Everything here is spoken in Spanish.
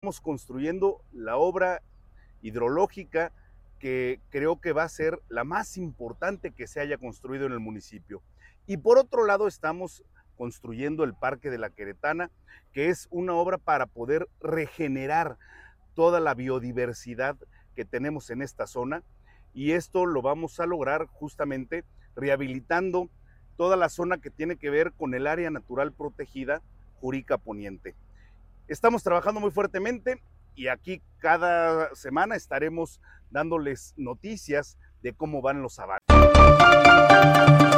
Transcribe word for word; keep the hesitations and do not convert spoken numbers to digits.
estamos construyendo la obra hidrológica que creo que va a ser la más importante que se haya construido en el municipio. Y por otro lado estamos construyendo el Parque de la Queretana, que es una obra para poder regenerar toda la biodiversidad que tenemos en esta zona, y esto lo vamos a lograr justamente rehabilitando toda la zona que tiene que ver con el área natural protegida Jurica Poniente. Estamos trabajando muy fuertemente y aquí cada semana estaremos dándoles noticias de cómo van los avances.